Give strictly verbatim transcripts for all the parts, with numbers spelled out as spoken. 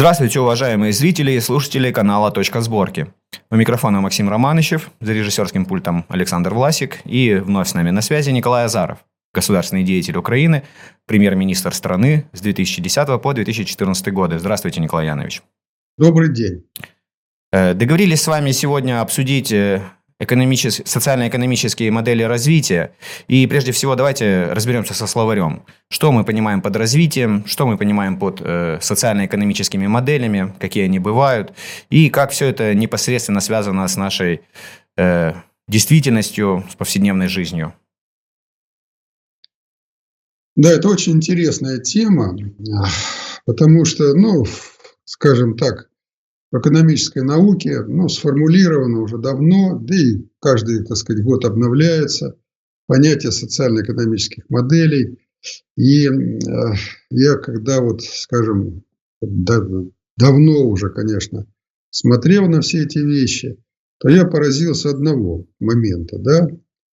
Здравствуйте, уважаемые зрители и слушатели канала «Точка сборки». У микрофона Максим Романычев, за режиссерским пультом Александр Власик и вновь с нами на связи Николай Азаров, государственный деятель Украины, премьер-министр страны с две тысячи десятого по две тысячи четырнадцатый годы. Здравствуйте, Николай Янович. Добрый день. Договорились с вами сегодня обсудить экономичес... социально-экономические модели развития. И прежде всего давайте разберемся со словарем. Что мы понимаем под развитием, что мы понимаем под э, социально-экономическими моделями, какие они бывают, и как все это непосредственно связано с нашей э, действительностью, с повседневной жизнью. Да, это очень интересная тема, потому что, ну, скажем так, в экономической науке, ну, сформулировано уже давно, да и каждый, так сказать, год обновляется понятие социально-экономических моделей. И э, я, когда вот, скажем, да, давно уже, конечно, смотрел на все эти вещи, то я поразился одного момента, да,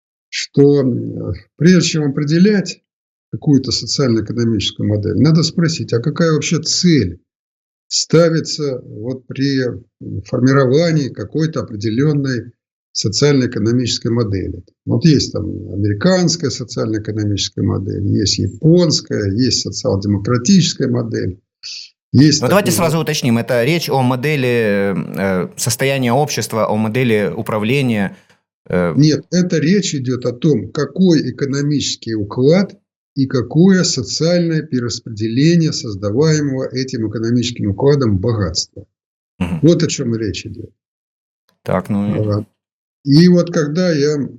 что э, прежде чем определять какую-то социально-экономическую модель, надо спросить, а какая вообще цель ставится вот при формировании какой-то определенной социально-экономической модели. Вот есть там американская социально-экономическая модель, есть японская, есть социал-демократическая модель. Есть Но такой... давайте сразу уточним, это речь о модели э, состояния общества, о модели управления. Э... Нет, это речь идет о том, какой экономический уклад и какое социальное перераспределение создаваемого этим экономическим укладом богатства. Угу. Вот о чем речь идет. Так, ну... И вот когда я,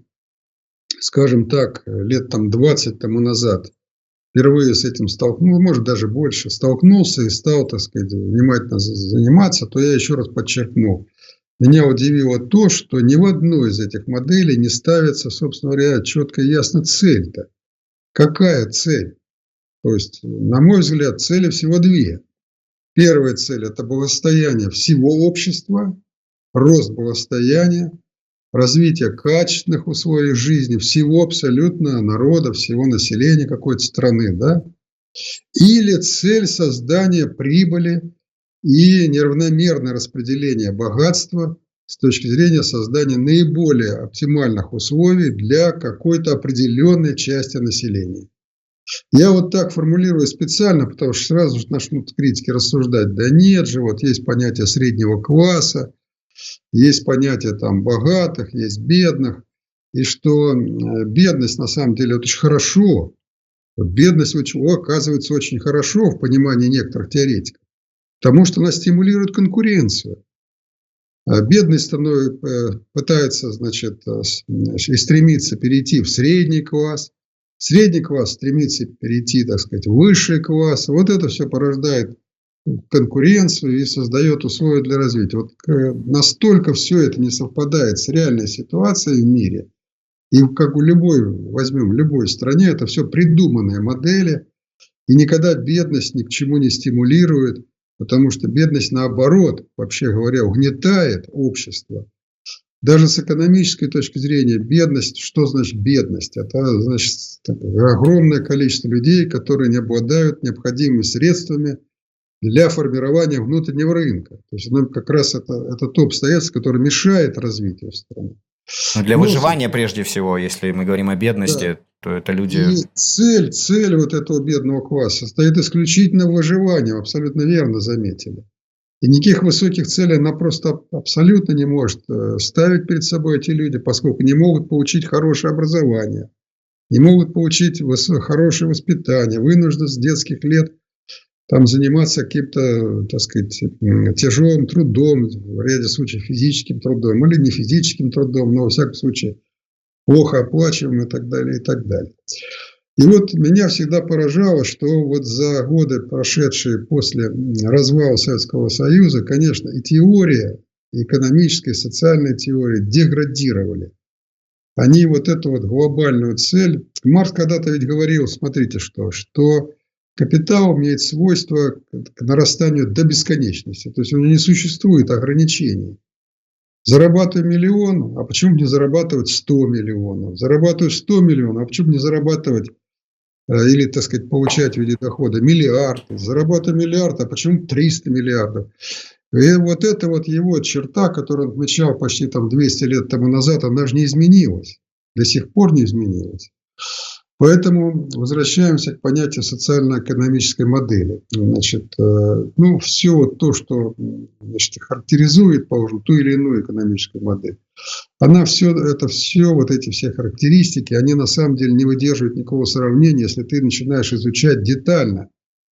скажем так, лет там двадцать тому назад впервые с этим столкнулся, может даже больше, столкнулся и стал, так сказать, внимательно заниматься, то я еще раз подчеркну. Меня удивило то, что ни в одной из этих моделей не ставится, собственно говоря, четко и ясно цель-то. Какая цель? То есть, на мой взгляд, цели всего две. Первая цель – это благосостояние всего общества, рост благосостояния, развитие качественных условий жизни всего абсолютно народа, всего населения какой-то страны. Да? Или цель создания прибыли и неравномерное распределение богатства с точки зрения создания наиболее оптимальных условий для какой-то определенной части населения. Я вот так формулирую специально, потому что сразу же начнут критики рассуждать. Да нет же, вот есть понятие среднего класса, есть понятие там богатых, есть бедных. И что бедность на самом деле это очень хорошо. Вот бедность оказывается очень хорошо в понимании некоторых теоретиков, потому что она стимулирует конкуренцию. Бедность становится, пытается, значит, и стремится перейти в средний класс. Средний класс стремится перейти, так сказать, в высший класс. Вот это все порождает конкуренцию и создает условия для развития. Вот настолько все это не совпадает с реальной ситуацией в мире. И как у любой, возьмем, в любой стране, это все придуманные модели. И никогда бедность ни к чему не стимулирует. Потому что бедность, наоборот, вообще говоря, угнетает общество. Даже с экономической точки зрения, бедность, что значит бедность? Это значит огромное количество людей, которые не обладают необходимыми средствами для формирования внутреннего рынка. То есть, ну, как раз это, это то обстоятельство, которое мешает развитию страны. Но для выживания, ну, прежде всего, если мы говорим о бедности, да, то это люди... И цель, цель вот этого бедного класса состоит исключительно в выживании, абсолютно верно заметили. И никаких высоких целей она просто абсолютно не может ставить перед собой эти люди, поскольку не могут получить хорошее образование, не могут получить хорошее воспитание, вынуждены с детских лет там заниматься каким-то, так сказать, тяжелым трудом, в ряде случаев физическим трудом или не физическим трудом, но во всяком случае плохо оплачиваемым и так далее, и так далее. И вот меня всегда поражало, что вот за годы, прошедшие после развала Советского Союза, конечно, и теория, и экономическая, и социальная теория деградировали. Они вот эту вот глобальную цель... Маркс когда-то ведь говорил, смотрите, что, что капитал имеет свойство к нарастанию до бесконечности. То есть, у него не существует ограничений. Зарабатываю миллион, а почему не зарабатывать сто миллионов? Зарабатываю сто миллионов, а почему не зарабатывать или, так сказать, получать в виде дохода миллиард, заработать миллиард, а почему триста миллиардов? И вот эта вот его черта, которую он отмечал почти там двести лет тому назад, она же не изменилась. До сих пор не изменилась. Поэтому возвращаемся к понятию социально-экономической модели. Значит, ну, все то, что, значит, характеризует, положим, ту или иную экономическую модель, она все, это все, вот эти все характеристики, они на самом деле не выдерживают никакого сравнения, если ты начинаешь изучать детально.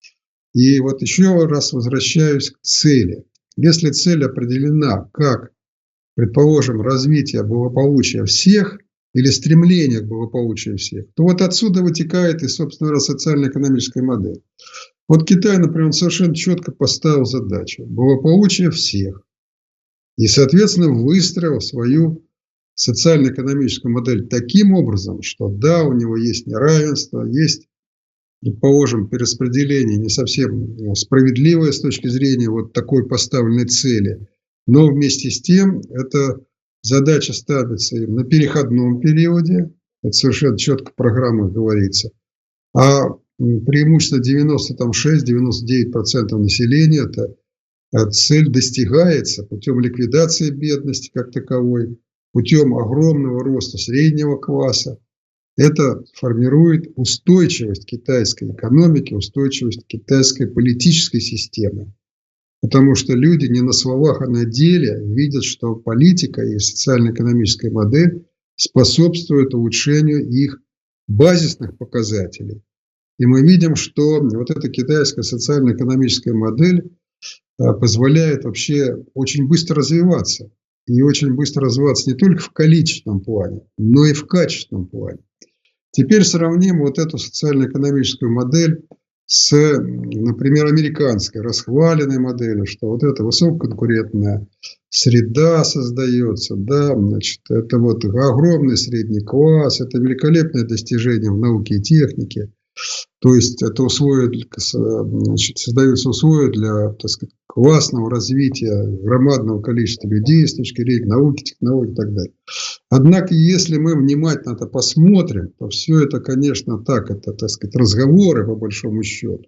И вот еще раз возвращаюсь к цели. Если цель определена как, предположим, развитие благополучия всех или стремление к благополучию всех, то вот отсюда вытекает и, собственно говоря, социально-экономическая модель. Вот Китай, например, он совершенно четко поставил задачу благополучие всех и, соответственно, выстроил свою социально-экономическую модель таким образом, что да, у него есть неравенство, есть, предположим, перераспределение не совсем справедливое с точки зрения вот такой поставленной цели, но вместе с тем это задача ставится им на переходном периоде, это совершенно четко в программах говорится, а преимущественно девяносто шесть - девяносто девять процентов населения это цель достигается путем ликвидации бедности как таковой, путем огромного роста среднего класса. Это формирует устойчивость китайской экономики, устойчивость китайской политической системы. Потому что люди не на словах, а на деле видят, что политика и социально-экономическая модель способствуют улучшению их базисных показателей. И мы видим, что вот эта китайская социально-экономическая модель позволяет вообще очень быстро развиваться. И очень быстро развиваться не только в количественном плане, но и в качественном плане. Теперь сравним вот эту социально-экономическую модель с, например, американской расхваленной моделью, что вот эта высококонкурентная среда создается, да, значит, это вот огромный средний класс, это великолепное достижение в науке и технике. То есть это условия, значит, создаются условия для, так сказать, классного развития громадного количества людей с точки зрения науки, технологий и так далее. Однако, если мы внимательно это посмотрим, то все это, конечно, так, это, так сказать, разговоры по большому счету.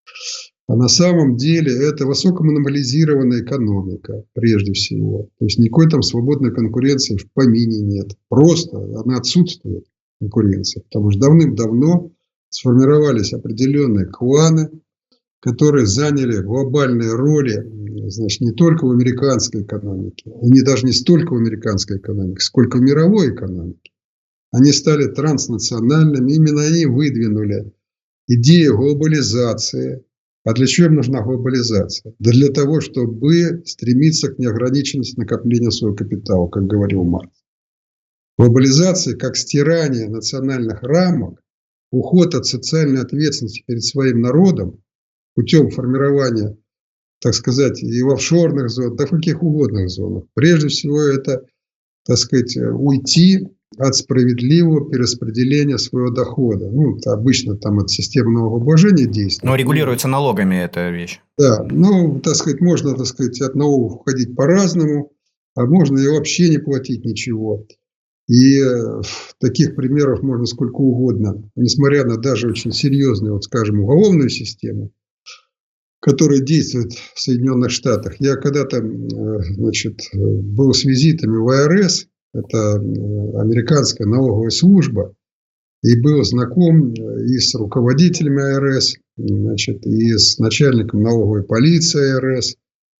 А на самом деле это высокомонополизированная экономика, прежде всего. То есть никакой там свободной конкуренции в помине нет. Просто она отсутствует, конкуренция. Потому что давным-давно сформировались определенные кланы, которые заняли глобальные роли, значит, не только в американской экономике, и не даже не столько в американской экономике, сколько в мировой экономике. Они стали транснациональными, именно они выдвинули идею глобализации. А для чего им нужна глобализация? Да для того, чтобы стремиться к неограниченности накопления своего капитала, как говорил Маркс. Глобализация как стирание национальных рамок, уход от социальной ответственности перед своим народом путем формирования, так сказать, и в офшорных зонах, да в каких угодно зонах. Прежде всего, это, так сказать, уйти от справедливого перераспределения своего дохода. Ну, обычно там от системы налогообложения действует. Но регулируется налогами эта вещь. Да, ну, так сказать, можно, так сказать, от налогов уходить по-разному, а можно и вообще не платить ничего. И таких примеров можно сколько угодно, несмотря на даже очень серьезную, вот скажем, уголовную систему, которая действует в Соединенных Штатах. Я когда-то, значит, был с визитами в ай ар эс, это американская налоговая служба, и был знаком и с руководителями ай ар эс, значит, и с начальником налоговой полиции ай ар эс.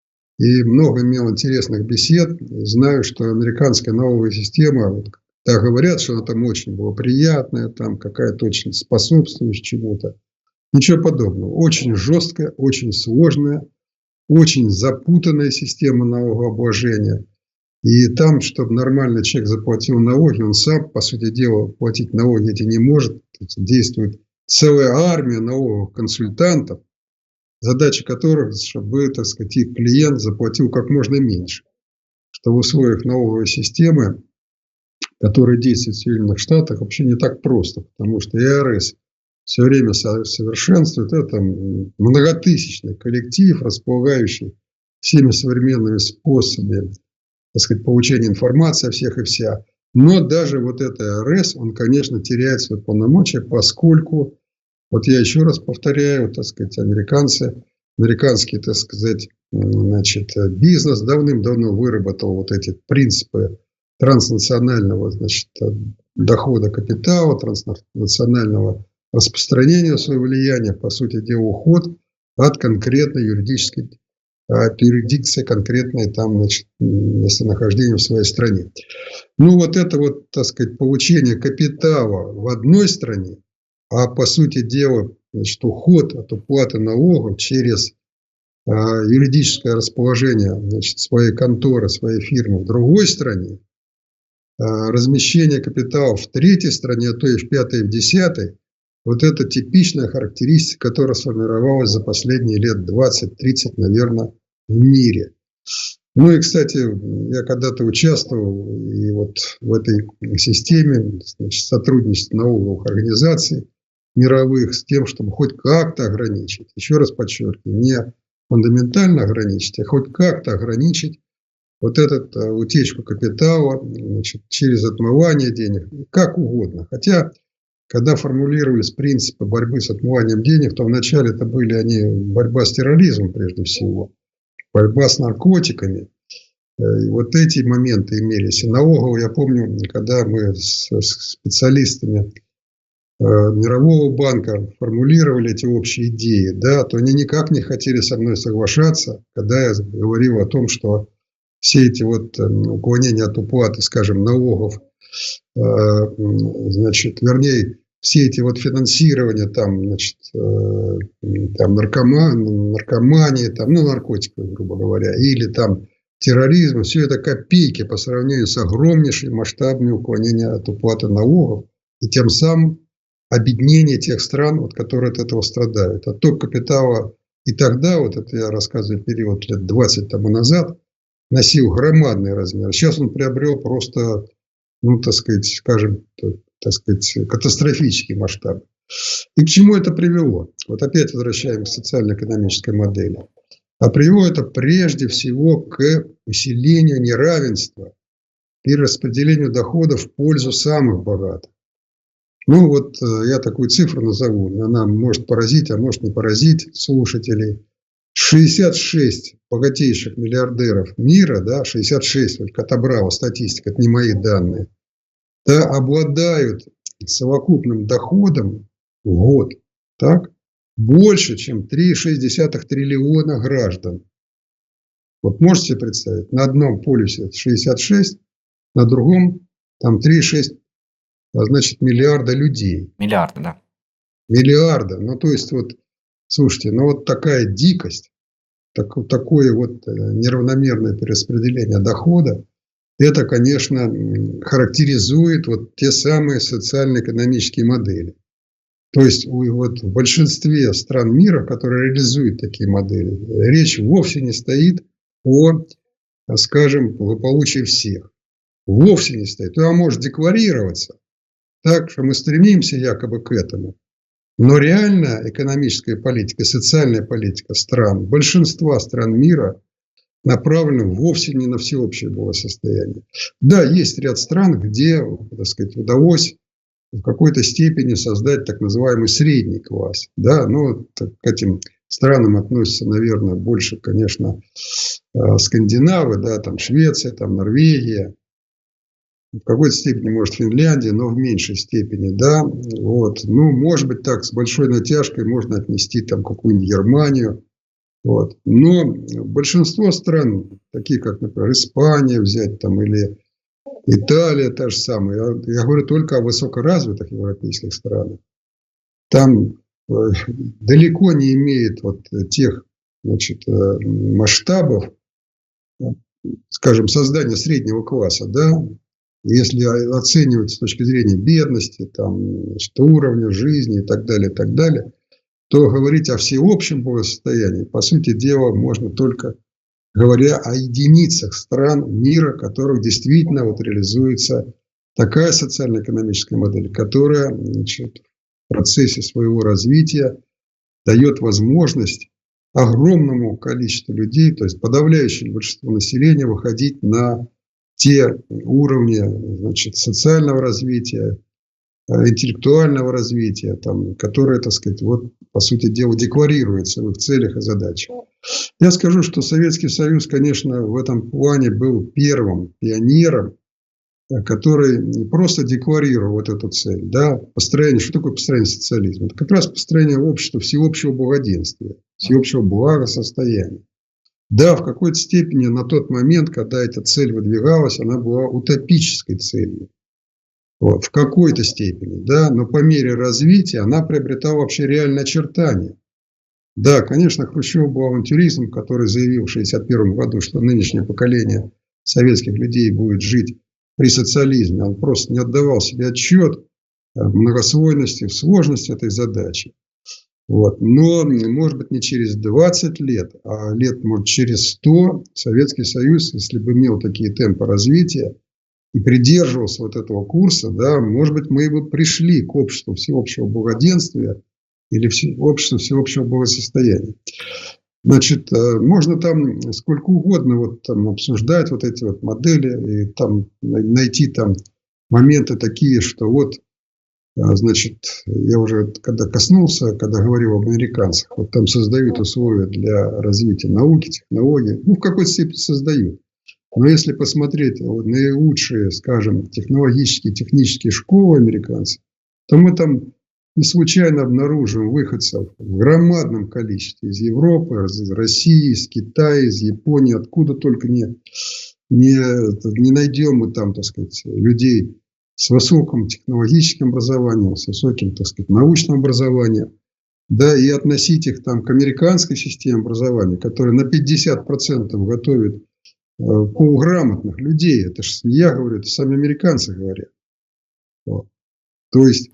И много имел интересных бесед. И знаю, что американская налоговая система, вот, да, говорят, что она там очень благоприятная, там какая-то очень способствует чему-то. Ничего подобного. Очень жесткая, очень сложная, очень запутанная система налогообложения. И там, чтобы нормально человек заплатил налоги, он сам, по сути дела, платить налоги эти не может. Действует целая армия налоговых консультантов, задача которых, чтобы, так сказать, их клиент заплатил как можно меньше. Что в условиях налоговой системы, которая действует в Соединенных Штатах, вообще не так просто. Потому что ай ар эс все время совершенствует. Это многотысячный коллектив, располагающий всеми современными способами, так сказать, получения информации о всех и вся. Но даже вот это ай ар эс, он, конечно, теряет свои полномочия, поскольку Вот я еще раз повторяю, так сказать, американцы, американский, так сказать, значит, бизнес давным-давно выработал вот эти принципы транснационального, значит, дохода капитала, транснационального распространения своего влияния, по сути дела, уход от конкретной юридической, от юрисдикции конкретной там, значит, местонахождения в своей стране. Ну, вот это вот, так сказать, получение капитала в одной стране, а по сути дела, значит, уход от уплаты налогов через э, юридическое расположение, значит, своей конторы, своей фирмы в другой стране, э, размещение капитала в третьей стране, а то и в пятой, и в десятой, вот это типичная характеристика, которая сформировалась за последние лет двадцать-тридцать, наверное, в мире. Ну и, кстати, я когда-то участвовал и вот в этой системе, значит, сотрудничества налоговых организаций мировых с тем, чтобы хоть как-то ограничить, еще раз подчеркиваю, не фундаментально ограничить, а хоть как-то ограничить вот эту утечку капитала, значит, через отмывание денег, как угодно. Хотя, когда формулировались принципы борьбы с отмыванием денег, то вначале это были они борьба с терроризмом прежде всего, борьба с наркотиками. И вот эти моменты имелись. И налоговые, я помню, когда мы с специалистами Мирового банка формулировали эти общие идеи, да, то они никак не хотели со мной соглашаться, когда я говорил о том, что все эти вот уклонения от уплаты, скажем, налогов, значит, вернее, все эти вот финансирования там, значит, там наркоман, наркомании, там, ну, наркотиков, грубо говоря, или там терроризм, все это копейки по сравнению с огромнейшими масштабами уклонения от уплаты налогов и тем самым обеднение тех стран, вот, которые от этого страдают. Отток капитала и тогда, вот это я рассказываю период лет двадцать тому назад, носил громадный размер. Сейчас он приобрел просто, ну, так сказать, скажем, так сказать, катастрофический масштаб. И к чему это привело? Вот опять возвращаемся к социально-экономической модели. А привело это прежде всего к усилению неравенства и распределению доходов в пользу самых богатых. Ну, вот я такую цифру назову. Она может поразить, а может не поразить слушателей. шестьдесят шесть богатейших миллиардеров мира, да, шестьдесят шесть, только отобрала статистика, это не мои данные, да, обладают совокупным доходом в год, так, больше, чем три целых шесть десятых триллиона граждан. Вот можете себе представить, на одном полюсе шестьдесят шесть, на другом там три целых шесть, значит, миллиарда людей. Миллиарда, да. Миллиарда. Ну, то есть, вот, слушайте, ну, вот такая дикость, так, такое вот неравномерное перераспределение дохода, это, конечно, характеризует вот те самые социально-экономические модели. То есть, вот в большинстве стран мира, которые реализуют такие модели, речь вовсе не стоит о, скажем, благополучии всех. Вовсе не стоит. А может декларироваться так, что мы стремимся якобы к этому. Но реально экономическая политика, социальная политика стран, большинства стран мира направлена вовсе не на всеобщее благосостояние. Да, есть ряд стран, где, так сказать, удалось в какой-то степени создать так называемый средний класс. Да, но к этим странам относятся, наверное, больше, конечно, скандинавы, да, там Швеция, там Норвегия. В какой-то степени, может, Финляндия, но в меньшей степени, да, вот, ну, может быть, так, с большой натяжкой можно отнести там какую-нибудь Германию, вот, но большинство стран, такие как, например, Испания взять там, или Италия та же самая, я, я говорю только о высокоразвитых европейских странах, там э, далеко не имеет вот тех, значит, э, масштабов, скажем, создания среднего класса, да. Если оценивать с точки зрения бедности, там, значит, уровня жизни и так далее, и так далее, то говорить о всеобщем благосостоянии, по сути дела, можно только говоря о единицах стран мира, в которых действительно вот реализуется такая социально-экономическая модель, которая, значит, в процессе своего развития дает возможность огромному количеству людей, то есть подавляющему большинству населения, выходить на те уровни, значит, социального развития, интеллектуального развития, там, которое, так сказать, вот, по сути дела, декларируется в их целях и задачах. Я скажу, что Советский Союз, конечно, в этом плане был первым пионером, который не просто декларировал вот эту цель, да, построение, что такое построение социализма? Это как раз построение общества всеобщего благоденствия, всеобщего благосостояния. Да, в какой-то степени на тот момент, когда эта цель выдвигалась, она была утопической целью. Вот, в какой-то степени, да, но по мере развития она приобретала вообще реальные очертания. Да, конечно, Хрущев был авантюристом, который заявил в шестьдесят первом году, что нынешнее поколение советских людей будет жить при социализме. Он просто не отдавал себе отчет в многослойности, в сложности этой задачи. Вот. Но, может быть, не через двадцать лет, а лет, может, через сто Советский Союз, если бы имел такие темпы развития и придерживался вот этого курса, да, может быть, мы бы пришли к обществу всеобщего благоденствия или обществу всеобщего благосостояния. Значит, можно там сколько угодно вот там обсуждать вот эти вот модели и там найти там моменты такие, что вот, значит, я уже когда коснулся, когда говорил об американцах, вот там создают условия для развития науки, технологий, ну, в какой-то степени создают. Но если посмотреть вот, наилучшие, скажем, технологические, технические школы американцев, то мы там не случайно обнаружим выходцев в громадном количестве из Европы, из России, из Китая, из Японии, откуда только не, не, не найдем мы там, так сказать, людей с высоким технологическим образованием, с высоким, так сказать, научным образованием. Да, и относить их там к американской системе образования, которая на пятьдесят процентов готовит э, полуграмотных людей. Это же не я говорю, это сами американцы говорят. Вот. То есть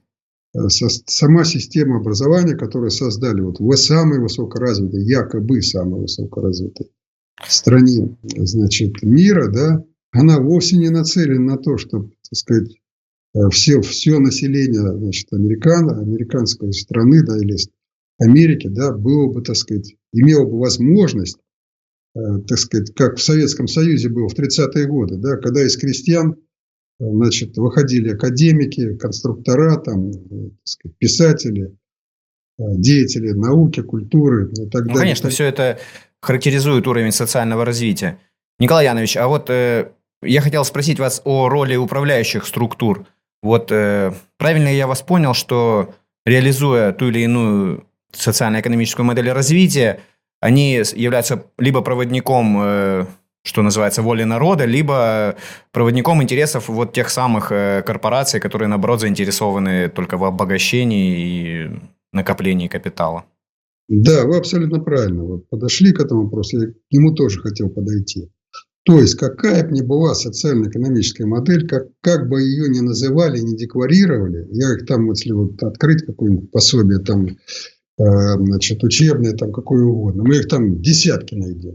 сама система образования, которую создали вот в самой высокоразвитой, якобы самой высокоразвитой стране, значит, мира, да, она вовсе не нацелена на то, чтобы, так сказать, все, все население, значит, американ, американской страны, да, или Америки, да, было бы, так сказать, имело бы возможность, так сказать, как в Советском Союзе было в тридцатые годы, да, когда из крестьян, значит, выходили академики, конструктора, там, так сказать, писатели, деятели науки, культуры и так далее. Ну, конечно, все это характеризует уровень социального развития. Николай Янович, а вот э, я хотел спросить вас о роли управляющих структур. Вот э, правильно я вас понял, что реализуя ту или иную социально-экономическую модель развития, они являются либо проводником э, что называется, воли народа, либо проводником интересов вот тех самых корпораций, которые, наоборот, заинтересованы только в обогащении и накоплении капитала. Да, вы абсолютно правильно вот подошли к этому вопросу. Я к нему тоже хотел подойти. То есть, какая бы ни была социально-экономическая модель, как, как бы ее ни называли, ни декларировали, я их там, если вот открыть какое-нибудь пособие, там, э, значит, учебное, там, какое угодно, мы их там десятки найдем.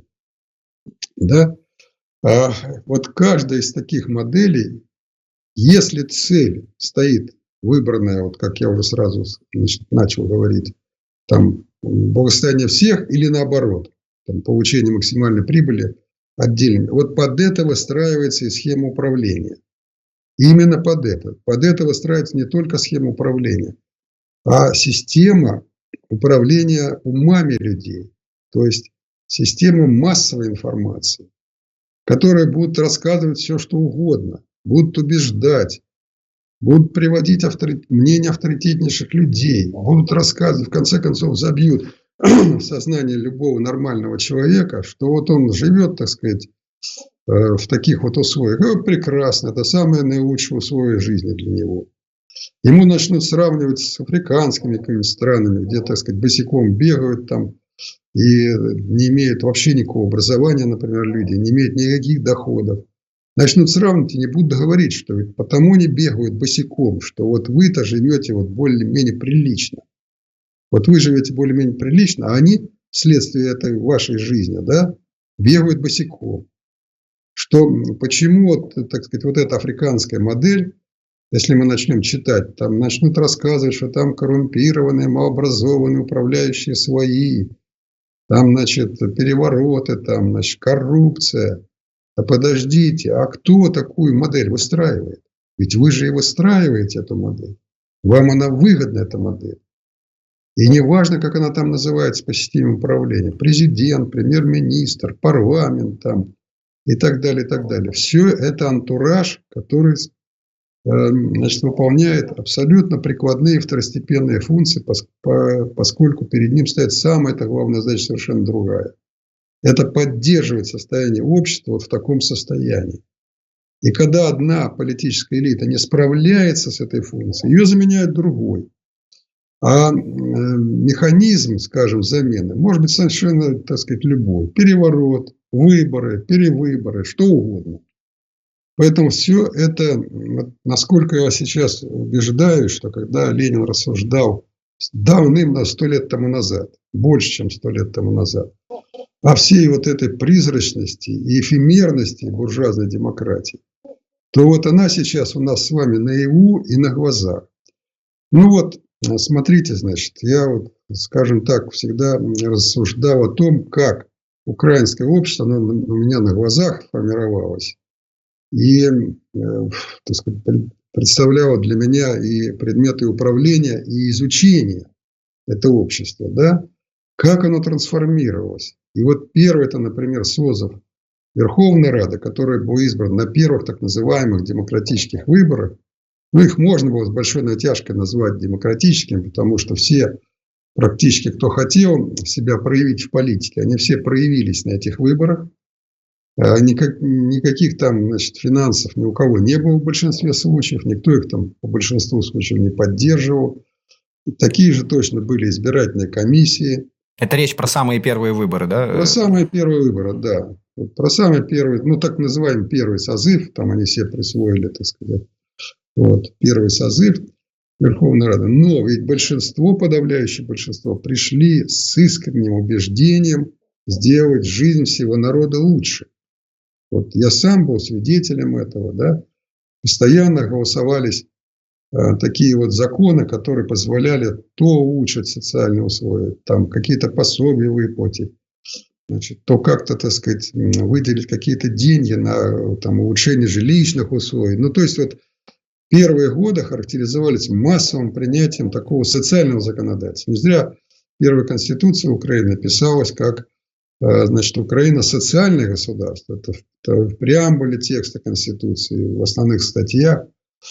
Да? А вот каждая из таких моделей, если цель стоит выбранная, вот как я уже сразу, значит, начал говорить, там благосостояние всех или наоборот, там, получение максимальной прибыли отдельно, вот под это выстраивается и схема управления. И именно под это. Под это выстраивается не только схема управления, а система управления умами людей. То есть система массовой информации, которые будут рассказывать все, что угодно, будут убеждать, будут приводить авторит... мнения авторитетнейших людей, будут рассказывать, в конце концов забьют в сознание любого нормального человека, что вот он живет, так сказать, в таких вот условиях. И вот прекрасно, это самые наилучшие условия жизни для него. Ему начнут сравнивать с африканскими какими-то странами, где, так сказать, босиком бегают там, и не имеют вообще никакого образования, например, люди, не имеют никаких доходов. Начнут сравнивать и не будут говорить, что ведь потому не бегают босиком, что вот вы-то живете вот более-менее прилично. Вот вы живете более-менее прилично, а они вследствие этой вашей жизни, да, бегают босиком. Что, почему, вот, так сказать, вот эта африканская модель, если мы начнем читать, там начнут рассказывать, что там коррумпированные, малообразованные управляющие свои, там, значит, перевороты, там, значит, коррупция. А подождите, а кто такую модель выстраивает? Ведь вы же и выстраиваете эту модель. Вам она выгодна, эта модель. И не важно, как она там называется по системе управления. Президент, премьер-министр, парламент там, и так далее, и так далее. Все это антураж, который значит, выполняет абсолютно прикладные второстепенные функции, поскольку перед ним стоит самая эта главная задача совершенно другая. Это поддерживать состояние общества вот в таком состоянии. И когда одна политическая элита не справляется с этой функцией, ее заменяет другой. А механизм, скажем, замены может быть совершенно, так сказать, любой. Переворот, выборы, перевыборы, что угодно. Поэтому все это, насколько я сейчас убеждаюсь, что когда Ленин рассуждал давным-давно, сто лет тому назад, больше, чем сто лет тому назад, о всей вот этой призрачности и эфемерности буржуазной демократии, то вот она сейчас у нас с вами наяву и на глазах. Ну вот, смотрите, значит, я вот, скажем так, всегда рассуждал о том, как украинское общество, оно у меня на глазах формировалось. И, так сказать, представляло для меня и предметы управления, и изучения этого общества, да, как оно трансформировалось. И вот первый, это, например, созыв Верховной Рады, который был избран на первых так называемых демократических выборах. Ну, их можно было с большой натяжкой назвать демократическими, потому что все практически, кто хотел себя проявить в политике, они все проявились на этих выборах. Никак, никаких там, значит, финансов ни у кого не было в большинстве случаев. Никто их там по большинству случаев не поддерживал. И такие же точно были избирательные комиссии. Это речь про самые первые выборы, да? Про самые первые выборы, да. Про самый первый, ну, так называемый первый созыв. Там они все присвоили, так сказать. Вот, первый созыв Верховной Рады. Но ведь большинство, подавляющее большинство, пришли с искренним убеждением сделать жизнь всего народа лучше. Вот я сам был свидетелем этого, да. Постоянно голосовались э, такие вот законы, которые позволяли то улучшить социальные условия, там какие-то пособия выплатить, значит, то как-то, так сказать, выделить какие-то деньги на там, улучшение жилищных условий. Ну, то есть, вот первые годы характеризовались массовым принятием такого социального законодательства. Не зря первая конституция Украины писалась как, значит, Украина социальное государство. Это в преамбуле текста Конституции, в основных статьях.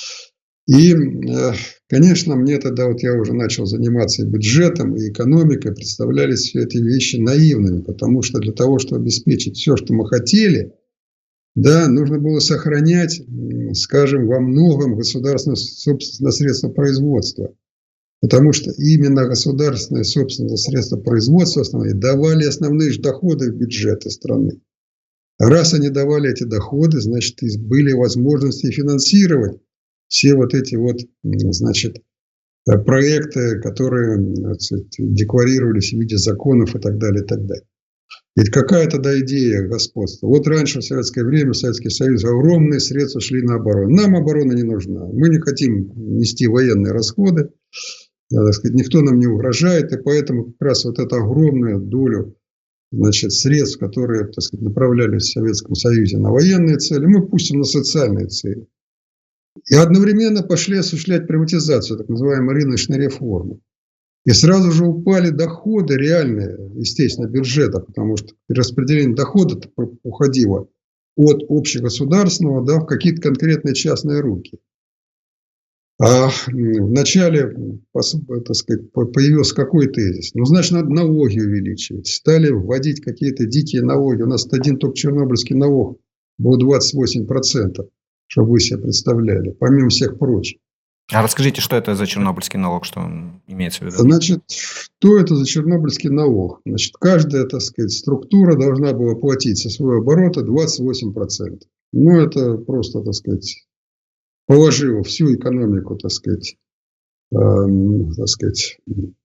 И, конечно, мне тогда, вот я уже начал заниматься и бюджетом, и экономикой, представлялись все эти вещи наивными, потому что для того, чтобы обеспечить все, что мы хотели, да, нужно было сохранять, скажем, во многом государственную собственность на средства производства. Потому что именно государственные собственные средства производства основные давали основные доходы в бюджеты страны. А раз они давали эти доходы, значит, были возможности финансировать все вот эти вот, значит, проекты, которые, значит, декларировались в виде законов и так далее, и так далее. Ведь какая тогда идея господства? Вот раньше, в советское время, в Советский Союз огромные средства шли на оборону. Нам оборона не нужна. Мы не хотим нести военные расходы. Так сказать, никто нам не угрожает. И поэтому как раз вот эту огромную долю, значит, средств, которые, так сказать, направлялись в Советском Союзе на военные цели, мы пустим на социальные цели. И одновременно пошли осуществлять приватизацию, так называемые рыночные реформы. И сразу же упали доходы реальные, естественно, бюджета, потому что распределение дохода уходило от общегосударственного, да, в какие-то конкретные частные руки. А вначале, так сказать, появился какой тезис? Ну, значит, надо налоги увеличивать. Стали вводить какие-то дикие налоги. У нас один только чернобыльский налог был двадцать восемь процентов, чтобы вы себе представляли, помимо всех прочих. А расскажите, что это за чернобыльский налог, что он имеется в виду? Значит, что это за чернобыльский налог? Значит, каждая, так сказать, структура должна была платить со своего оборота двадцать восемь процентов. Ну, это просто, так сказать, положило всю экономику, так сказать, э, так сказать,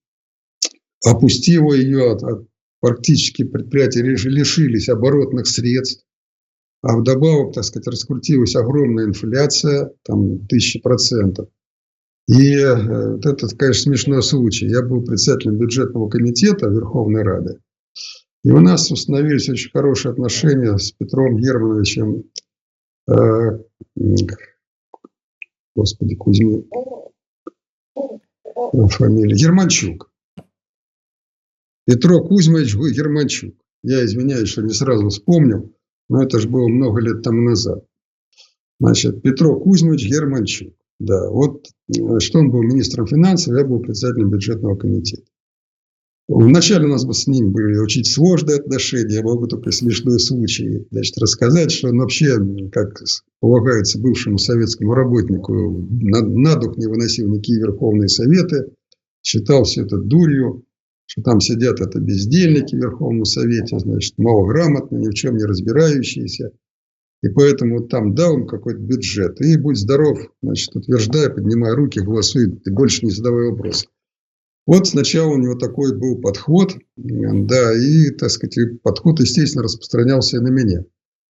опустило ее, от, от, практически предприятия лишились оборотных средств. А вдобавок, так сказать, раскрутилась огромная инфляция, там, тысячи процентов. И э, вот это, конечно, смешной случай. Я был председателем бюджетного комитета Верховной Рады. И у нас установились очень хорошие отношения с Петром Германовичем, э, господи, Кузьмин. фамилия, Германчук. Петро Кузьмович Германчук. Я извиняюсь, что не сразу вспомнил, но это же было много лет тому назад. Значит, Петро Кузьмович Германчук. Да, вот что он был министром финансов, я был председателем бюджетного комитета. Вначале у нас с ним были очень сложные отношения. Я могу только смешной случай, значит, рассказать, что он вообще, как полагается бывшему советскому работнику, на, на дух не выносил никакие верховные советы, считал все это дурью, что там сидят это бездельники в Верховном Совете, значит, малограмотные, ни в чем не разбирающиеся. И поэтому там дал им какой-то бюджет. И будь здоров, значит, утверждай, поднимай руки, голосуй, ты больше не задавай вопросы. Вот сначала у него такой был подход, да, и, так сказать, подход, естественно, распространялся и на меня.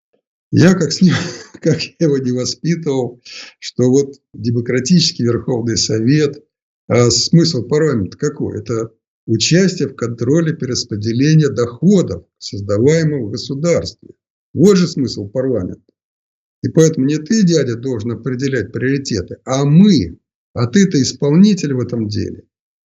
Я как с ним, как я его не воспитывал, что вот демократический Верховный Совет, а смысл парламента какой? Это участие в контроле перераспределения доходов, создаваемых в государстве. Вот же смысл парламента. И поэтому не ты, дядя, должен определять приоритеты, а мы. А ты-то исполнитель в этом деле.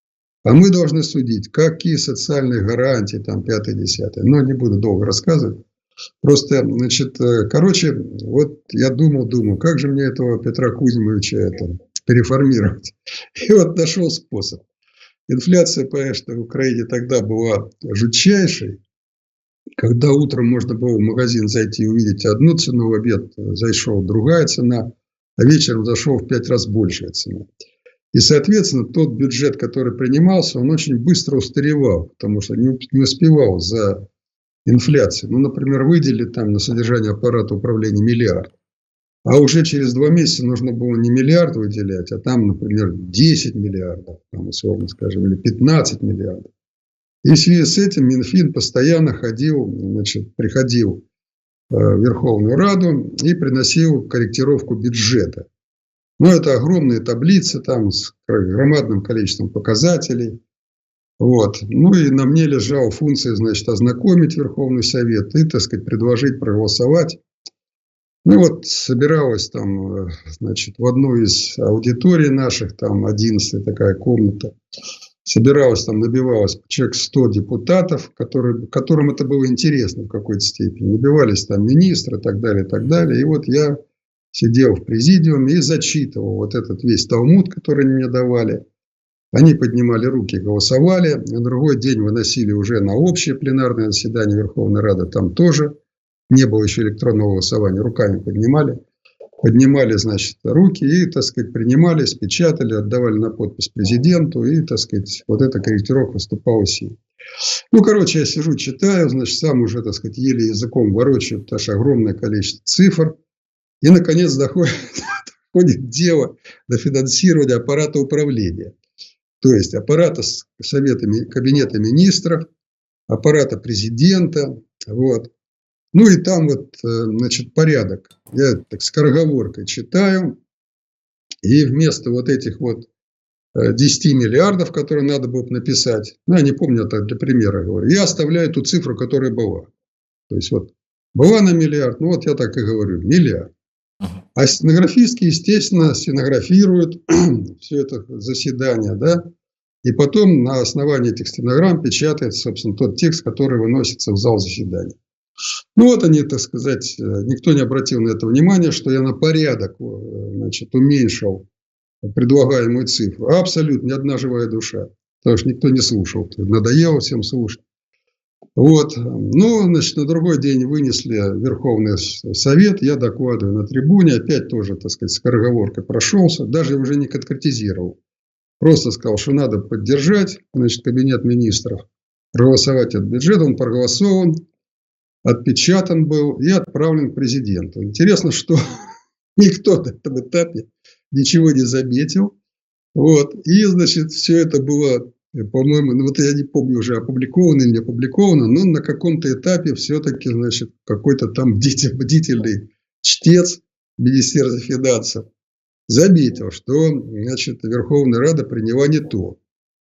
А мы должны судить, какие социальные гарантии, там, пятое-десятое. Но не буду долго рассказывать. Просто, значит, короче, вот я думал, думал, как же мне этого Петра Кузьмовича это, переформировать. И вот нашел способ. Инфляция, конечно, в Украине тогда была жутчайшей. Когда утром можно было в магазин зайти и увидеть одну цену, в обед зашел другая цена, а вечером зашел в пять раз большая цена. И, соответственно, тот бюджет, который принимался, он очень быстро устаревал, потому что не, не успевал за инфляцией. Ну, например, выделили там на содержание аппарата управления миллиард. А уже через два месяца нужно было не миллиард выделять, а там, например, десять миллиардов, там, условно скажем, или пятнадцать миллиардов. И в связи с этим Минфин постоянно ходил, значит, приходил в Верховную Раду и приносил корректировку бюджета. Ну, это огромные таблицы там с громадным количеством показателей. Вот. Ну, и на мне лежала функция, значит, ознакомить Верховный Совет и, так сказать, предложить проголосовать. Ну, вот собиралась там, значит, в одной из аудиторий наших, там одиннадцатая такая комната, собиралась там, набивалось человек сто депутатов, которые, которым это было интересно в какой-то степени. Набивались там министры и так далее, и так далее. И вот я сидел в президиуме и зачитывал вот этот весь талмуд, который они мне давали. Они поднимали руки, голосовали. На другой день выносили уже на общее пленарное заседание Верховной Рады. Там тоже не было еще электронного голосования. Руками поднимали. Поднимали, значит, руки и, так сказать, принимались, печатали, отдавали на подпись президенту. И, так сказать, вот эта корректировка вступала в силу. Ну, короче, я сижу, читаю, значит, сам уже, так сказать, еле языком ворочаю, потому что огромное количество цифр. И, наконец, доходит, доходит дело до финансирования аппарата управления. То есть, аппарата Совета, Кабинета министров, аппарата президента. Вот. Ну, и там вот, значит, порядок. Я так скороговоркой читаю. И вместо вот этих вот десяти миллиардов, которые надо было написать, ну, я не помню, это для примера говорю, я оставляю ту цифру, которая была. То есть, вот, была на миллиард, ну, вот я так и говорю, миллиард. А стенографистки, естественно, стенографируют все это заседание, да, и потом на основании этих стенограмм печатает, собственно, тот текст, который выносится в зал заседания. Ну, вот они, так сказать, никто не обратил на это внимания, что я на порядок, значит, уменьшил предлагаемую цифру. Абсолютно ни одна живая душа, потому что никто не слушал, надоело всем слушать. Вот. Ну, значит, на другой день вынесли Верховный Совет, я докладываю на трибуне, опять тоже, так сказать, скороговоркой прошелся, даже уже не конкретизировал. Просто сказал, что надо поддержать, значит, Кабинет министров, проголосовать этот бюджет, он проголосован, отпечатан был и отправлен к президенту. Интересно, что никто на этом этапе ничего не заметил. Вот. И, значит, все это было... По-моему, ну вот я не помню, уже опубликовано или не опубликовано, но на каком-то этапе все-таки, значит, какой-то там бдительный чтец Министерства финансов заметил, что, значит, Верховная Рада приняла не то.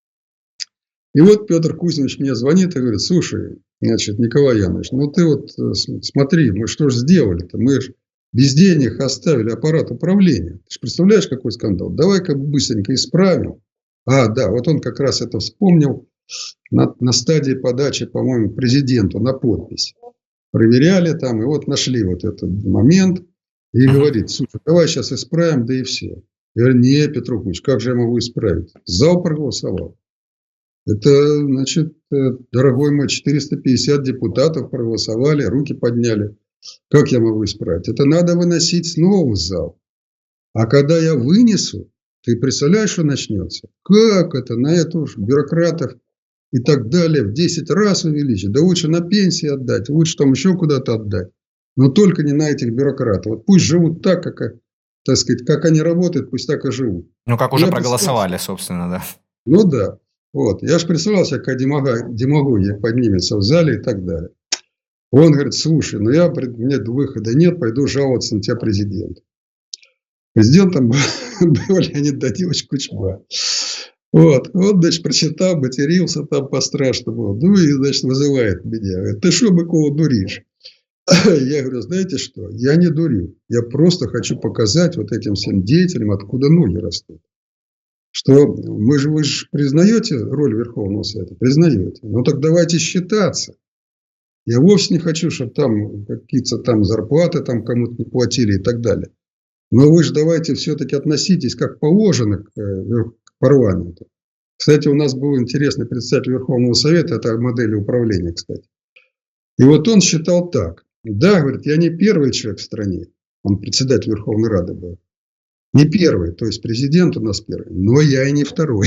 И вот Петр Кузьмич мне звонит и говорит: слушай, значит, Николай Янович, ну ты вот смотри, мы что же сделали-то? Мы же без денег оставили аппарат управления. Ты же представляешь, какой скандал? Давай-ка быстренько исправим. А, да, вот он как раз это вспомнил на, на стадии подачи, по-моему, президенту на подпись. Проверяли там, и вот нашли вот этот момент. И говорит: слушай, давай сейчас исправим, да и все. Я говорю: не, Петр Кузьмич, как же я могу исправить? Зал проголосовал. Это, значит, дорогой мой, четыреста пятьдесят депутатов проголосовали, руки подняли. Как я могу исправить? Это надо выносить снова в зал. А когда я вынесу, ты представляешь, что начнется? Как это? На это уж бюрократов и так далее в десять раз увеличить. Да лучше на пенсии отдать, лучше там еще куда-то отдать. Но только не на этих бюрократов. Вот пусть живут так, как, так сказать, как они работают, пусть так и живут. Ну, как уже я проголосовали, собственно, да. Ну, да. Вот. Я же представлял себе, какая демагогия поднимется в зале и так далее. Он говорит: слушай, ну я, мне выхода нет, пойду жаловаться на тебя президенту. Президентом был Леонид Давидович Кучма. Вот. Он, значит, прочитал, матерился там по-страшному. Ну, и, значит, вызывает меня. Говорит: ты что, Микола, дуришь? Я говорю: знаете что, я не дурю. Я просто хочу показать вот этим всем деятелям, откуда ноги растут. Что мы же, вы же признаете роль Верховного Совета? Признаете. Ну, так давайте считаться. Я вовсе не хочу, чтобы там какие-то там зарплаты там кому-то не платили и так далее. Но вы же давайте все-таки относитесь как положено к, к парламенту. Кстати, у нас был интересный представитель Верховного Совета, это модель управления, кстати. И вот он считал так. Да, говорит, я не первый человек в стране. Он председатель Верховной Рады был. Не первый, то есть президент у нас первый, но я и не второй.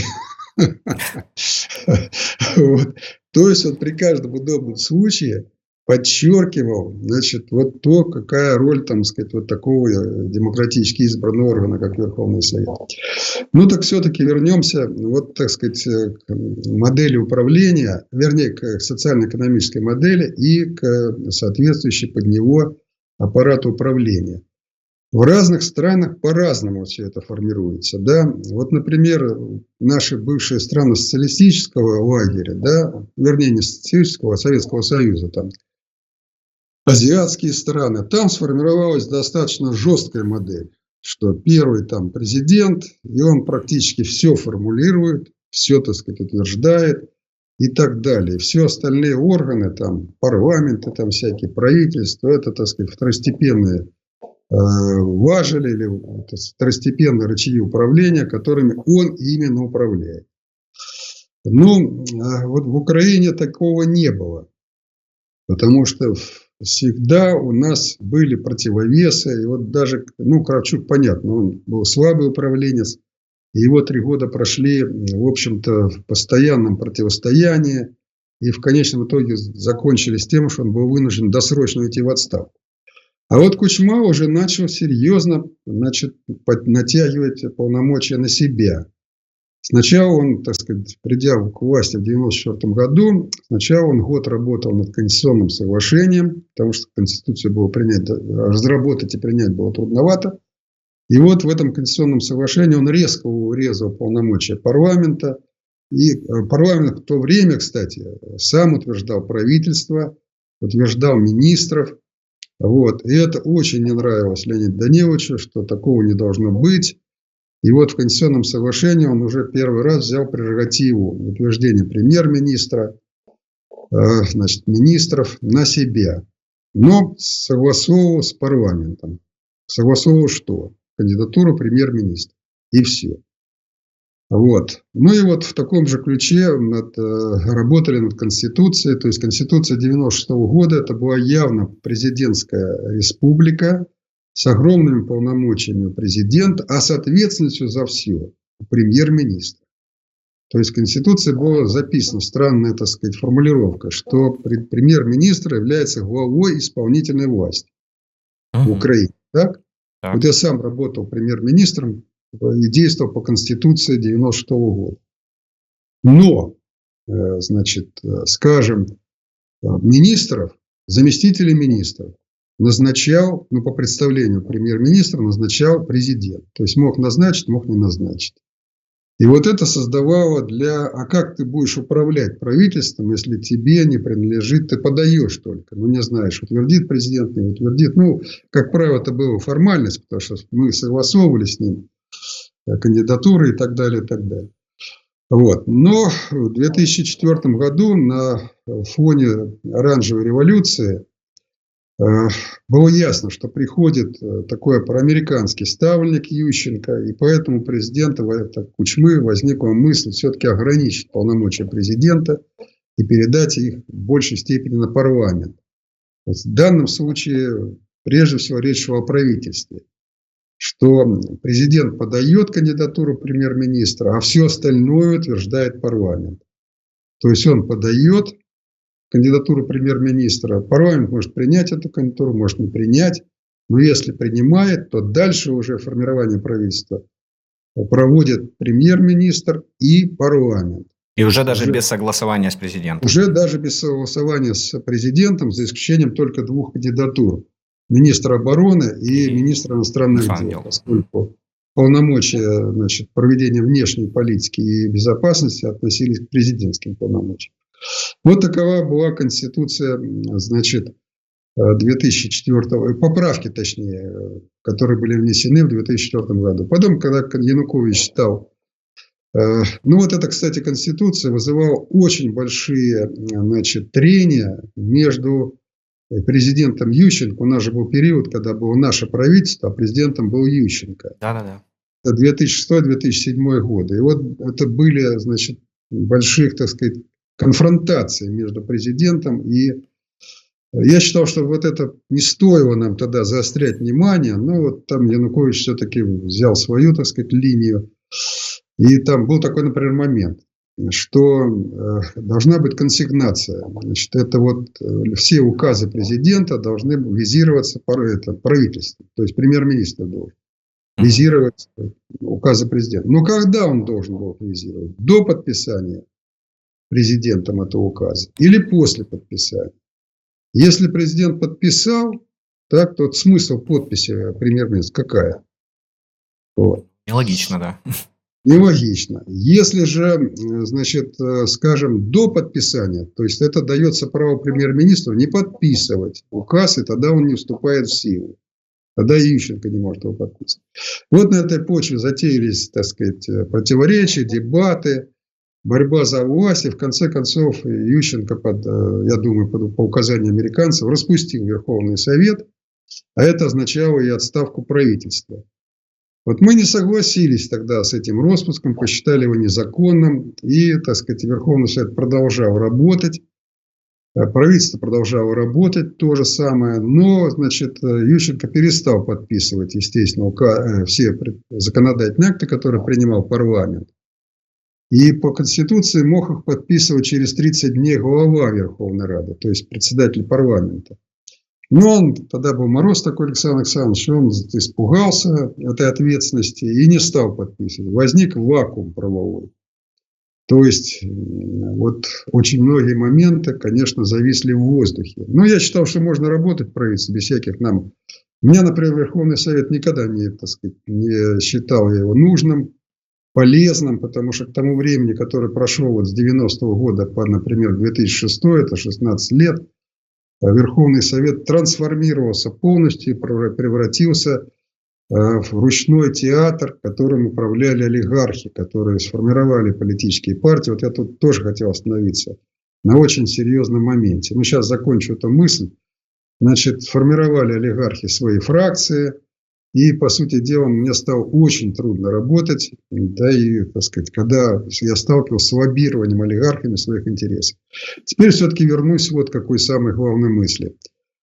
То есть он при каждом удобном случае подчеркивал, значит, вот то, какая роль, там, сказать, вот такого демократически избранного органа, как Верховный Совет. Ну, так все-таки вернемся, вот, так сказать, к модели управления, вернее, к социально-экономической модели и к соответствующей под него аппарату управления. В разных странах по-разному все это формируется. Да? Вот, например, наши бывшие страны социалистического лагеря, да, вернее, не социалистического, а Советского Союза, там, азиатские страны, там сформировалась достаточно жесткая модель, что первый там президент, и он практически все формулирует, все, так сказать, утверждает и так далее. Все остальные органы, там, парламенты, там, всякие правительства, это, так сказать, второстепенные важели или второстепенные рычаги управления, которыми он именно управляет. Ну, вот в Украине такого не было. Потому что всегда у нас были противовесы. И вот даже, ну, Кравчук, понятно, он был слабый управленец. И его три года прошли, в общем-то, в постоянном противостоянии. И в конечном итоге закончились тем, что он был вынужден досрочно уйти в отставку. А вот Кучма уже начал серьезно, значит, натягивать полномочия на себя. Сначала он, так сказать, придя к власти в девяносто четвёртом году, сначала он год работал над конституционным соглашением, потому что Конституцию было принять, разработать и принять было трудновато. И вот в этом конституционном соглашении он резко урезал полномочия парламента. И парламент в то время, кстати, сам утверждал правительство, утверждал министров. Вот. И это очень не нравилось Леониду Даниловичу, что такого не должно быть. И вот в Конституционном соглашении он уже первый раз взял прерогативу утверждения премьер-министра, значит, министров на себя. Но согласовывал с парламентом. Согласовывал что? Кандидатуру премьер-министра. И все. Вот. Ну и вот в таком же ключе над, работали над Конституцией. То есть Конституция девяносто шестого года это была явно президентская республика с огромными полномочиями у президента, а с ответственностью за все у премьер-министра. То есть в Конституции была записана странная, так сказать, формулировка, что премьер-министр является главой исполнительной власти в Украине. Так? Так. Вот я сам работал премьер-министром и действовал по Конституции девяносто шестого года. Но, значит, скажем, министров, заместителей министров назначал, ну, по представлению премьер-министра, назначал президент. То есть мог назначить, мог не назначить. И вот это создавало для... А как ты будешь управлять правительством, если тебе не принадлежит, ты подаешь только, ну, не знаешь, утвердит президент, не утвердит. Ну, как правило, это была формальность, потому что мы согласовывали с ним кандидатуры и так далее, и так далее. Вот. Но в две тысячи четвёртом году на фоне оранжевой революции э, было ясно, что приходит э, такой проамериканский ставленник Ющенко, и поэтому у президента Кучмы возникла мысль все-таки ограничить полномочия президента и передать их в большей степени на парламент. Вот в данном случае, прежде всего, речь шла о правительстве, что президент подает кандидатуру премьер-министра, а все остальное утверждает парламент. То есть он подает кандидатуру премьер-министра, парламент может принять эту кандидатуру, может не принять, но если принимает, то дальше уже формирование правительства проводит премьер-министр и парламент. И уже даже уже, без согласования с президентом. Уже даже без согласования с президентом, за исключением только двух кандидатур. Министра обороны и, и министра иностранных дел. Поскольку полномочия, значит, проведения внешней политики и безопасности относились к президентским полномочиям. Вот такова была Конституция, значит, две тысячи четвёртого, поправки, точнее, которые были внесены в две тысячи четвёртом году. Потом, когда Янукович стал... Ну, вот эта, кстати, Конституция вызывала очень большие, значит, трения между президентом Ющенко. У нас же был период, когда было наше правительство, а президентом был Ющенко. Да-да-да. Это две тысячи шестой - две тысячи седьмой годы. И вот это были, значит, больших, так сказать, конфронтаций между президентом и... Я считал, что вот это не стоило нам тогда заострять внимание, но вот там Янукович все-таки взял свою, так сказать, линию. И там был такой, например, момент, что э, должна быть консигнация. Значит, это вот э, все указы президента должны визироваться это, правительством. То есть премьер-министр должен визировать указы президента. Но когда он должен был визировать? До подписания президентом этого указа или после подписания? Если президент подписал, так, то смысл подписи премьер-министра какая? Вот. Нелогично, да. Нелогично. Если же, значит, скажем, до подписания, то есть это дается право премьер-министру не подписывать указ, и тогда он не вступает в силу. Тогда Ющенко не может его подписывать. Вот на этой почве затеялись, так сказать, противоречия, дебаты, борьба за власть. И в конце концов Ющенко, под, я думаю, под, по указанию американцев, распустил Верховный Совет, а это означало и отставку правительства. Вот мы не согласились тогда с этим распуском, посчитали его незаконным. И, так сказать, Верховный Совет продолжал работать. Правительство продолжало работать, то же самое. Но, значит, Ющенко перестал подписывать, естественно, все законодательные акты, которые принимал парламент. И по Конституции мог их подписывать через тридцать дней глава Верховной Рады, то есть председатель парламента. Но он, тогда был мороз такой, Александр Александрович, он испугался этой ответственности и не стал подписывать. Возник вакуум правовой. То есть, вот очень многие моменты, конечно, зависли в воздухе. Но я считал, что можно работать в правительстве без всяких нам... Меня, например, Верховный Совет никогда не, так сказать, не считал его нужным, полезным, потому что к тому времени, которое прошло вот с девяностого года по, например, две тысячи шестой, это шестнадцать лет, Верховный Совет трансформировался полностью и превратился в ручной театр, которым управляли олигархи, которые сформировали политические партии. Вот я тут тоже хотел остановиться на очень серьезном моменте. Ну, сейчас закончу эту мысль. Значит, формировали олигархи свои фракции. И, по сути дела, мне стало очень трудно работать. Да, и, так сказать, когда я сталкивался с лоббированием олигархами своих интересов. Теперь все-таки вернусь вот к какой самой главной мысли.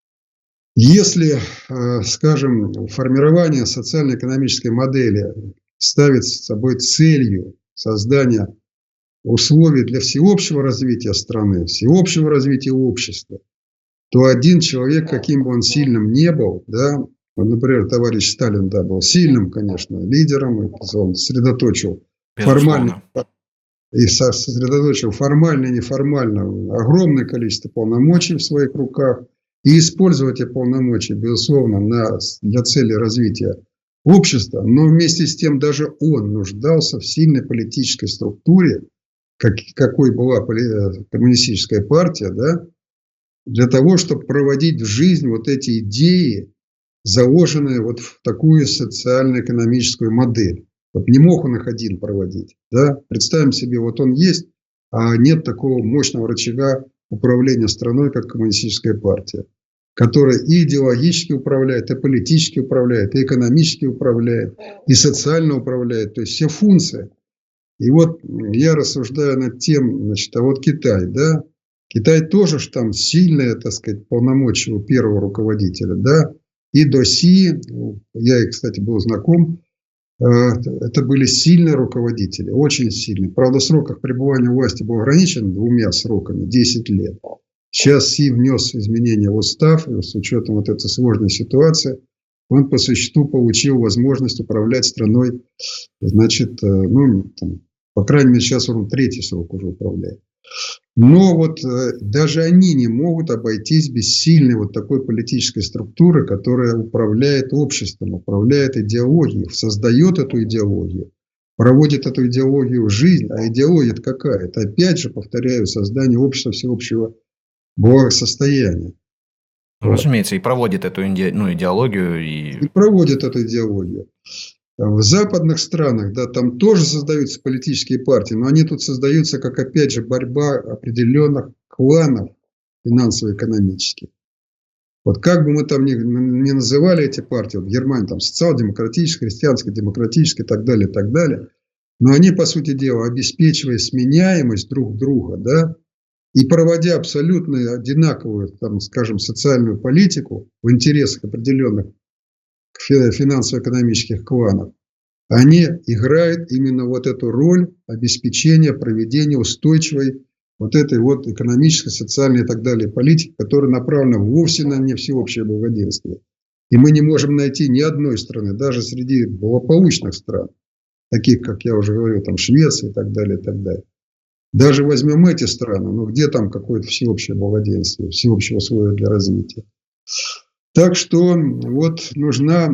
Если, скажем, формирование социально-экономической модели ставит с собой целью создания условий для всеобщего развития страны, всеобщего развития общества, то один человек, каким бы он сильным не был, да, вот, например, товарищ Сталин, да, был сильным, конечно, лидером, и он сосредоточил формально, и сосредоточил формально и неформально огромное количество полномочий в своих руках. И использовать эти полномочия, безусловно, на, для цели развития общества. Но вместе с тем даже он нуждался в сильной политической структуре, как, какой была коммунистическая партия, да, для того, чтобы проводить в жизнь вот эти идеи, заложенные вот в такую социально-экономическую модель. Вот не мог он их один проводить. Да? Представим себе, вот он есть, а нет такого мощного рычага управления страной, как коммунистическая партия, которая и идеологически управляет, и политически управляет, и экономически управляет, и социально управляет. То есть все функции. И вот я рассуждаю над тем, значит, а вот Китай, да, Китай тоже ж там сильные, так сказать, полномочия у первого руководителя, да, и до Си, я, кстати, был знаком, это были сильные руководители, очень сильные. Правда, срок их пребывания у власти был ограничен двумя сроками, десять лет. Сейчас Си внес изменения в устав, и с учетом вот этой сложной ситуации, он по существу получил возможность управлять страной, значит, ну, там, по крайней мере, сейчас он третий срок уже управляет. Но вот э, даже они не могут обойтись без сильной вот такой политической структуры, которая управляет обществом, управляет идеологией, создает эту идеологию, проводит эту идеологию в жизнь. А идеология это какая? Это опять же, повторяю, создание общества всеобщего благосостояния. Разумеется, и проводит эту иде, ну, идеологию. И... и проводит эту идеологию. В западных странах, да, там тоже создаются политические партии, но они тут создаются, как, опять же, борьба определенных кланов финансово-экономических. Вот как бы мы там ни, ни называли эти партии, вот в Германии там социал-демократическая, христианско-демократическая и так далее, и так далее, но они, по сути дела, обеспечивая сменяемость друг друга, да, и проводя абсолютно одинаковую, там, скажем, социальную политику в интересах определенных финансово-экономических кланов, они играют именно вот эту роль обеспечения, проведения устойчивой вот этой вот экономической, социальной и так далее политики, которая направлена вовсе на не всеобщее благоденствие. И мы не можем найти ни одной страны, даже среди благополучных стран, таких, как я уже говорил, там Швеция и так далее, и так далее. Даже возьмем эти страны, ну где там какое-то всеобщее благоденствие, всеобщего условия для развития. Так что вот нужна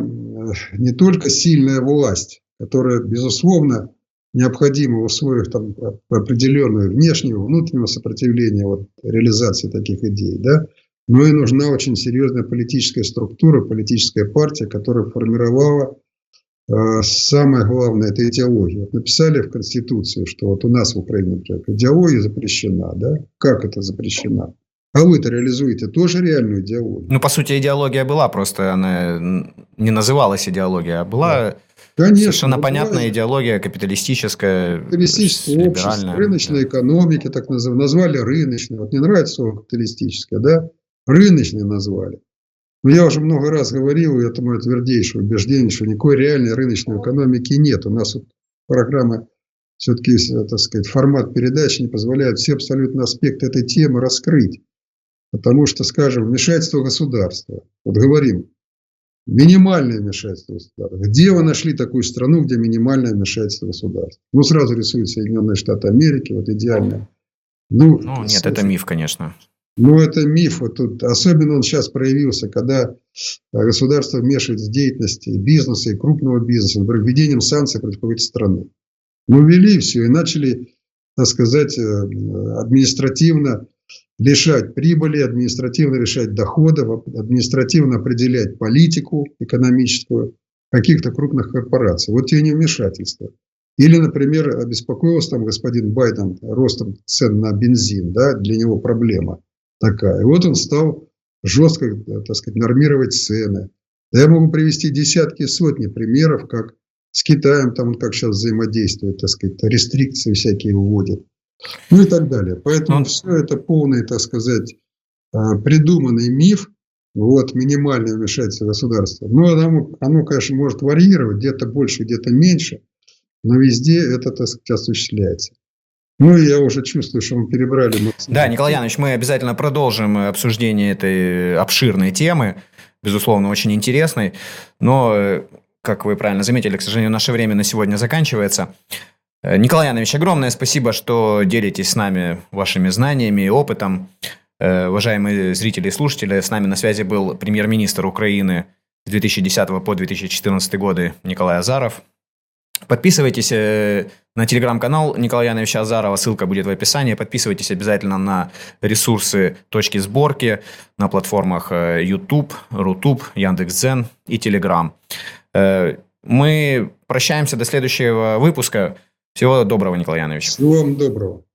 не только сильная власть, которая, безусловно, необходима в условиях там, определенного внешнего, внутреннего сопротивления вот, реализации таких идей, да, но и нужна очень серьезная политическая структура, политическая партия, которая формировала э, самое главное – это идеология. Вот написали в Конституции, что вот у нас в Украине, например, идеология запрещена, да? Как это запрещена? А вы-то реализуете тоже реальную идеологию? Ну, по сути, идеология была, просто она не называлась идеология, а была Конечно, совершенно была понятная идеология капиталистическая, капиталистическое общество, рыночной да. экономики, так называли, назвали рыночной. Вот не нравится слово капиталистическое, да? Рыночной назвали. Но я уже много раз говорил, и это мое твердейшее убеждение, что никакой реальной рыночной экономики нет. У нас вот программа, все-таки, так сказать, формат передачи не позволяет все абсолютно аспекты этой темы раскрыть. Потому что, скажем, вмешательство государства. Вот говорим, минимальное вмешательство государства. Где вы нашли такую страну, где минимальное вмешательство государства? Ну, сразу рисуют Соединенные Штаты Америки, вот идеально. Ну, ну нет, слушай, это миф, конечно. Ну, это миф. Вот тут, особенно он сейчас проявился, когда государство вмешивается в деятельность и бизнеса, и крупного бизнеса, например, введением санкций против какой-то страны. Ну, ввели все и начали, так сказать, административно лишать прибыли, административно решать доходов, административно определять политику экономическую каких-то крупных корпораций. Вот тебе не вмешательство. Или, например, обеспокоился там господин Байден ростом цен на бензин, да, для него проблема такая. И вот он стал жестко, так сказать, нормировать цены. Да я могу привести десятки, сотни примеров, как с Китаем, там, как сейчас взаимодействует, так сказать, рестрикции всякие вводят. Ну и так далее. Поэтому ну, все это полный, так сказать, придуманный миф, вот, минимальное вмешательство государства. Но оно, оно, конечно, может варьировать, где-то больше, где-то меньше, но везде это, так сказать, осуществляется. Ну, и я уже чувствую, что мы перебрали. Да, Николай Янович, мы обязательно продолжим обсуждение этой обширной темы, безусловно, очень интересной, но, как вы правильно заметили, к сожалению, наше время на сегодня заканчивается. Николай Янович, огромное спасибо, что делитесь с нами вашими знаниями и опытом. Уважаемые зрители и слушатели, с нами на связи был премьер-министр Украины с две тысячи десятого по две тысячи четырнадцатый годы Николай Азаров. Подписывайтесь на телеграм-канал Николая Яновича Азарова, ссылка будет в описании. Подписывайтесь обязательно на ресурсы «Точки сборки» на платформах YouTube, Рутуб, Яндекс.Дзен и Telegram. Мы прощаемся до следующего выпуска. Всего доброго, Николай Янович. Всего вам доброго.